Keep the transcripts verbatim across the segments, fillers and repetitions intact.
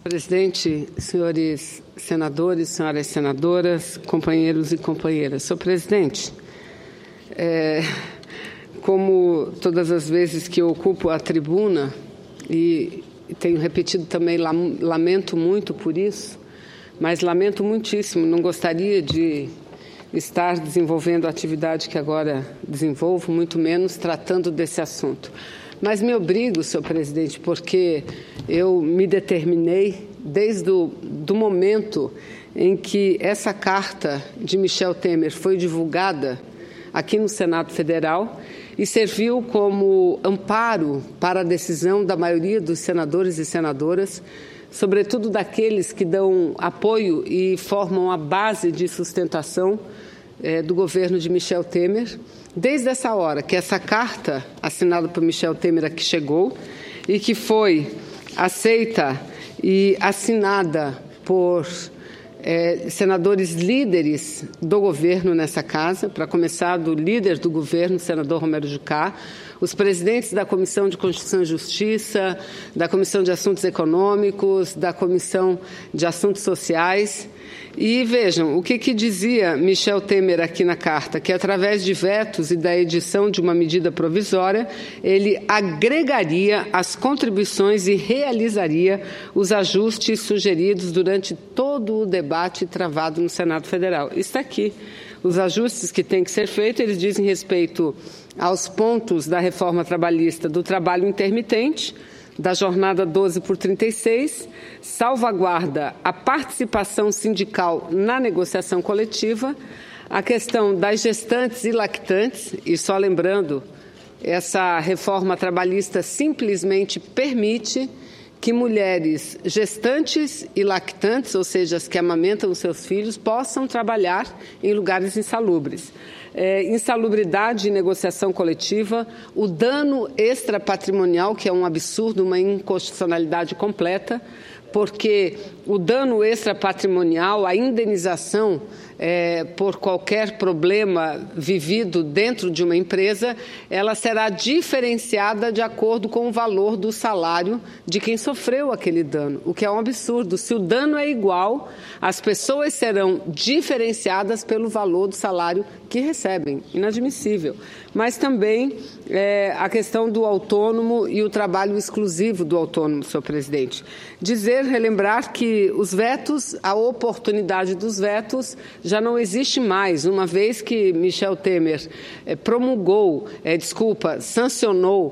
presidente, senhores senadores, senhoras senadoras, companheiros e companheiras. Senhor presidente, é, como todas as vezes que eu ocupo a tribuna, e tenho repetido também, lamento muito por isso, mas lamento muitíssimo, não gostaria de estar desenvolvendo a atividade que agora desenvolvo, muito menos tratando desse assunto. Mas me obrigo, senhor presidente, porque eu me determinei, desde o do momento em que essa carta de Michel Temer foi divulgada aqui no Senado Federal e serviu como amparo para a decisão da maioria dos senadores e senadoras, sobretudo daqueles que dão apoio e formam a base de sustentação eh, do governo de Michel Temer. Desde essa hora que essa carta assinada por Michel Temer aqui chegou e que foi aceita e assinada por eh, senadores líderes do governo nessa casa, para começar do líder do governo, senador Romero Jucá, os presidentes da Comissão de Constituição e Justiça, da Comissão de Assuntos Econômicos, da Comissão de Assuntos Sociais. E vejam, o que, que dizia Michel Temer aqui na carta? Que através de vetos e da edição de uma medida provisória, ele agregaria as contribuições e realizaria os ajustes sugeridos durante todo o debate travado no Senado Federal. Está aqui. Os ajustes que têm que ser feitos, eles dizem respeito aos pontos da reforma trabalhista do trabalho intermitente, da jornada doze por trinta e seis, salvaguarda a participação sindical na negociação coletiva, a questão das gestantes e lactantes, e só lembrando, essa reforma trabalhista simplesmente permite que mulheres gestantes e lactantes, ou seja, as que amamentam os seus filhos, possam trabalhar em lugares insalubres. É, insalubridade e negociação coletiva, o dano extrapatrimonial, que é um absurdo, uma inconstitucionalidade completa, porque o dano extrapatrimonial, a indenização é, por qualquer problema vivido dentro de uma empresa, ela será diferenciada de acordo com o valor do salário de quem sofreu aquele dano, o que é um absurdo. Se o dano é igual, as pessoas serão diferenciadas pelo valor do salário que recebem, inadmissível. Mas também é, a questão do autônomo e o trabalho exclusivo do autônomo, senhor presidente. Dizer, relembrar que os vetos, a oportunidade dos vetos já não existe mais, uma vez que Michel Temer é, promulgou, é, desculpa, sancionou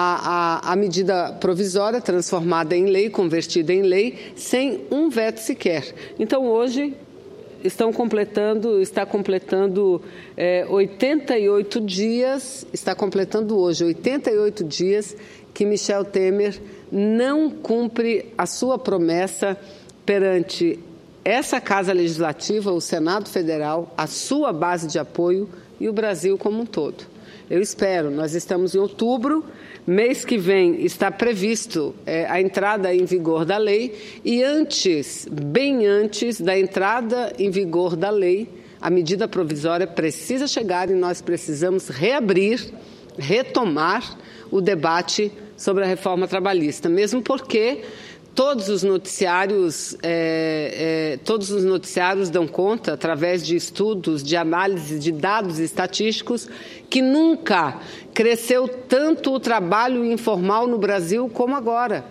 a, a, a medida provisória transformada em lei, convertida em lei, sem um veto sequer. Então, hoje, estão completando, está completando é, oitenta e oito dias, está completando hoje oitenta e oito dias que Michel Temer não cumpre a sua promessa perante essa Casa Legislativa, o Senado Federal, a sua base de apoio e o Brasil como um todo. Eu espero, nós estamos em outubro, mês que vem está previsto é, a entrada em vigor da lei e antes, bem antes da entrada em vigor da lei, a medida provisória precisa chegar e nós precisamos reabrir, retomar o debate sobre a reforma trabalhista, mesmo porque todos os noticiários, é, é, todos os noticiários dão conta, através de estudos, de análise de dados estatísticos, que nunca cresceu tanto o trabalho informal no Brasil como agora.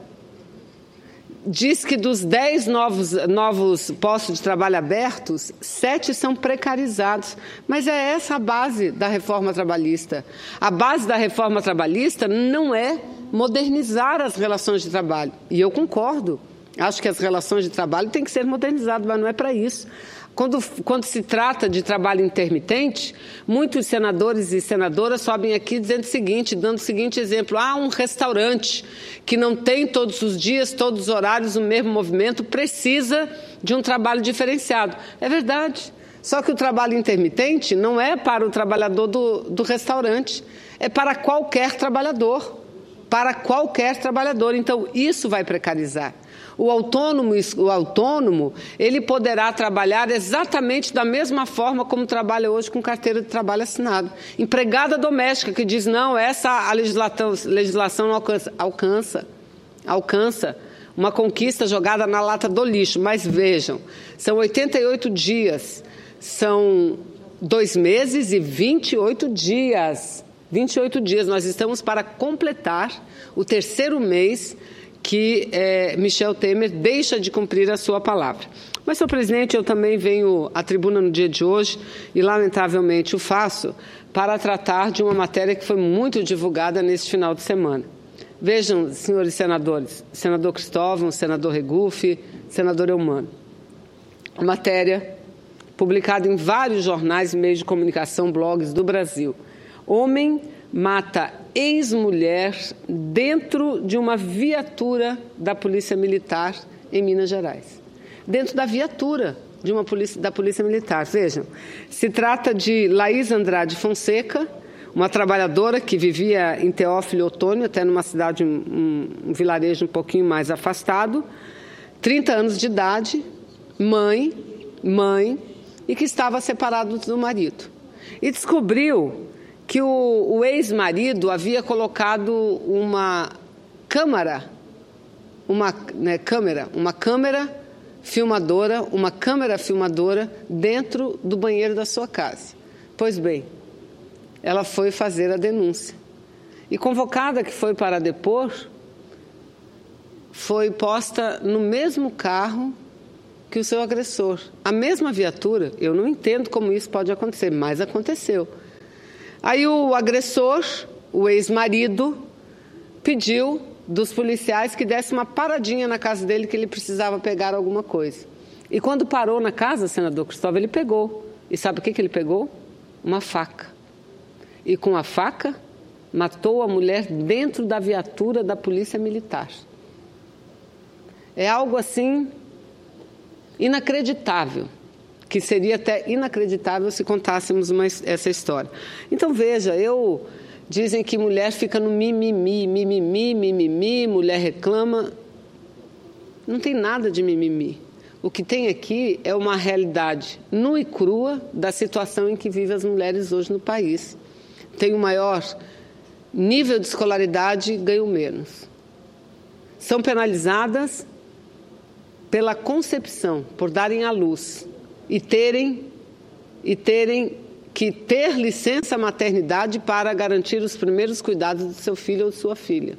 Diz que dos dez novos, novos postos de trabalho abertos, sete são precarizados. Mas é essa a base da reforma trabalhista. A base da reforma trabalhista não é modernizar as relações de trabalho. E eu concordo. Acho que as relações de trabalho têm que ser modernizadas, mas não é para isso. Quando, quando se trata de trabalho intermitente, muitos senadores e senadoras sobem aqui dizendo o seguinte, dando o seguinte exemplo. Ah, um restaurante que não tem todos os dias, todos os horários, o mesmo movimento, precisa de um trabalho diferenciado. É verdade. Só que o trabalho intermitente não é para o trabalhador do, do restaurante, é para qualquer trabalhador. Para qualquer trabalhador. Então, isso vai precarizar. O autônomo, o autônomo, ele poderá trabalhar exatamente da mesma forma como trabalha hoje com carteira de trabalho assinado. Empregada doméstica que diz, não, essa a legislação, legislação não alcança. Alcança. Alcança. uma conquista jogada na lata do lixo. Mas vejam, são oitenta e oito dias, são dois meses e vinte e oito dias. vinte e oito dias, nós estamos para completar o terceiro mês que é, Michel Temer deixa de cumprir a sua palavra. Mas, senhor presidente, eu também venho à tribuna no dia de hoje, e lamentavelmente o faço, para tratar de uma matéria que foi muito divulgada neste final de semana. Vejam, senhores senadores, senador Cristóvão, senador Regufe, senador Eumano, a matéria publicada em vários jornais e meios de comunicação, blogs do Brasil. Homem mata ex-mulher dentro de uma viatura da Polícia Militar em Minas Gerais. Dentro da viatura de uma polícia, da Polícia Militar. Vejam, se trata de Laís Andrade Fonseca, uma trabalhadora que vivia em Teófilo Otoni, até numa cidade, um, um vilarejo um pouquinho mais afastado, trinta anos de idade, mãe, mãe, e que estava separado do marido. E descobriu que o, o ex-marido havia colocado uma câmara, uma né, câmera, uma câmera filmadora, uma câmera filmadora dentro do banheiro da sua casa. Pois bem, ela foi fazer a denúncia. E convocada que foi para depor, foi posta no mesmo carro que o seu agressor. A mesma viatura. Eu não entendo como isso pode acontecer, mas aconteceu. Aí o agressor, o ex-marido, pediu dos policiais que desse uma paradinha na casa dele, que ele precisava pegar alguma coisa. E quando parou na casa, senador Cristóvão, ele pegou. E sabe o que, que ele pegou? Uma faca. E com a faca, matou a mulher dentro da viatura da Polícia Militar. É algo assim inacreditável, que seria até inacreditável se contássemos uma, essa história. Então, veja, eu... Dizem que mulher fica no mimimi, mimimi, mimimi, mulher reclama. Não tem nada de mimimi. O que tem aqui é uma realidade nua e crua da situação em que vivem as mulheres hoje no país. Tem o maior nível de escolaridade e ganham menos. São penalizadas pela concepção, por darem à luz e terem, e terem que ter licença maternidade para garantir os primeiros cuidados do seu filho ou de sua filha.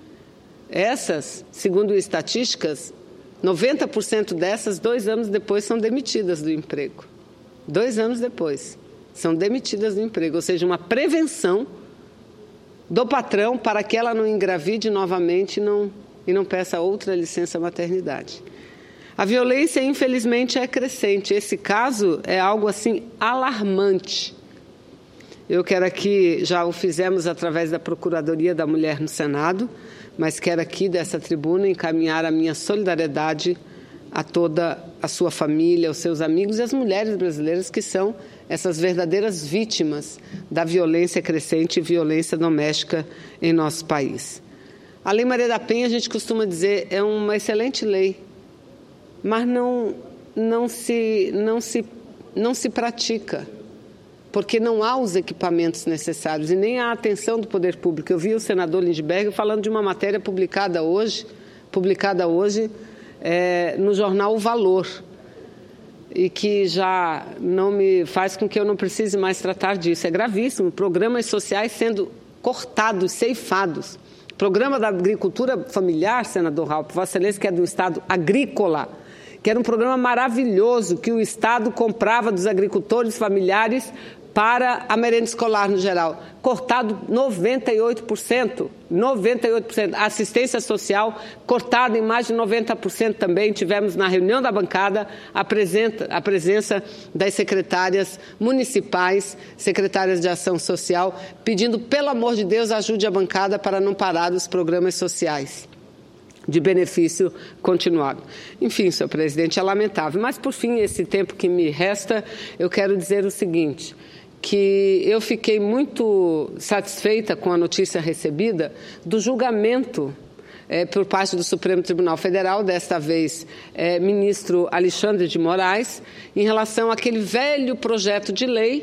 Essas, segundo estatísticas, noventa por cento dessas, dois anos depois, são demitidas do emprego. Dois anos depois, são demitidas do emprego. Ou seja, uma prevenção do patrão para que ela não engravide novamente e não, e não peça outra licença maternidade. A violência, infelizmente, é crescente. Esse caso é algo assim alarmante. Eu quero aqui, já o fizemos através da Procuradoria da Mulher no Senado, mas quero aqui dessa tribuna encaminhar a minha solidariedade a toda a sua família, aos seus amigos e às mulheres brasileiras que são essas verdadeiras vítimas da violência crescente e violência doméstica em nosso país. A Lei Maria da Penha, a gente costuma dizer, é uma excelente lei, mas não, não, se, não, se, não se pratica, porque não há os equipamentos necessários e nem a atenção do poder público. Eu vi o senador Lindbergh falando de uma matéria publicada hoje, publicada hoje é, no jornal O Valor, e que já não me faz com que eu não precise mais tratar disso. É gravíssimo, programas sociais sendo cortados, ceifados. Programa da agricultura familiar, senador Raupp, Vossa Excelência, que é do Estado agrícola, que era um programa maravilhoso que o Estado comprava dos agricultores familiares para a merenda escolar no geral. Cortado noventa e oito por cento. noventa e oito por cento. A assistência social cortada em mais de noventa por cento também. Tivemos na reunião da bancada a presença, a presença das secretárias municipais, secretárias de ação social, pedindo, pelo amor de Deus, ajude a bancada para não parar os programas sociais de benefício continuado. Enfim, senhor presidente, é lamentável. Mas, por fim, esse tempo que me resta, eu quero dizer o seguinte, que eu fiquei muito satisfeita com a notícia recebida do julgamento é, por parte do Supremo Tribunal Federal, desta vez é, ministro Alexandre de Moraes, em relação àquele velho projeto de lei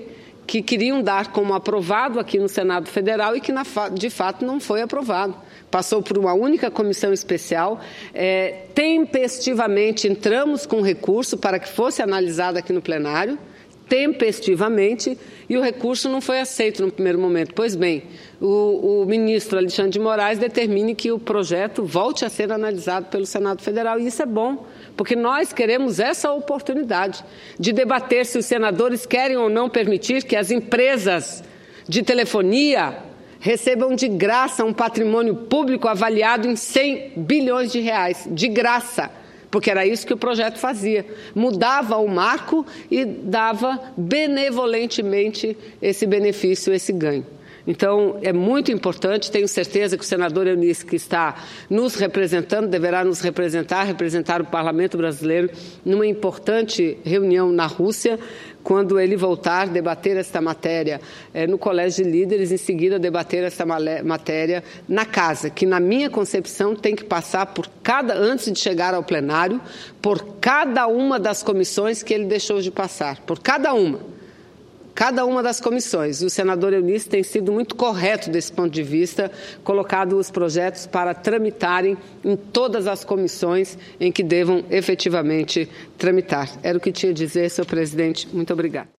que queriam dar como aprovado aqui no Senado Federal e que, de fato, não foi aprovado. Passou por uma única comissão especial, é, tempestivamente entramos com recurso para que fosse analisado aqui no plenário, tempestivamente, e o recurso não foi aceito no primeiro momento. Pois bem, o, o ministro Alexandre de Moraes determine que o projeto volte a ser analisado pelo Senado Federal, e isso é bom, porque nós queremos essa oportunidade de debater se os senadores querem ou não permitir que as empresas de telefonia recebam de graça um patrimônio público avaliado em cem bilhões de reais, de graça. Porque era isso que o projeto fazia, mudava o marco e dava benevolentemente esse benefício, esse ganho. Então, é muito importante, tenho certeza que o senador Eunice, que está nos representando, deverá nos representar, representar o Parlamento brasileiro numa importante reunião na Rússia, quando ele voltar, debater esta matéria é, no Colégio de Líderes, em seguida debater esta matéria na casa, que na minha concepção tem que passar por cada, antes de chegar ao plenário, por cada uma das comissões que ele deixou de passar, por cada uma. Cada uma das comissões. O senador Eunice tem sido muito correto desse ponto de vista, colocado os projetos para tramitarem em todas as comissões em que devam efetivamente tramitar. Era o que tinha a dizer, senhor presidente. Muito obrigada.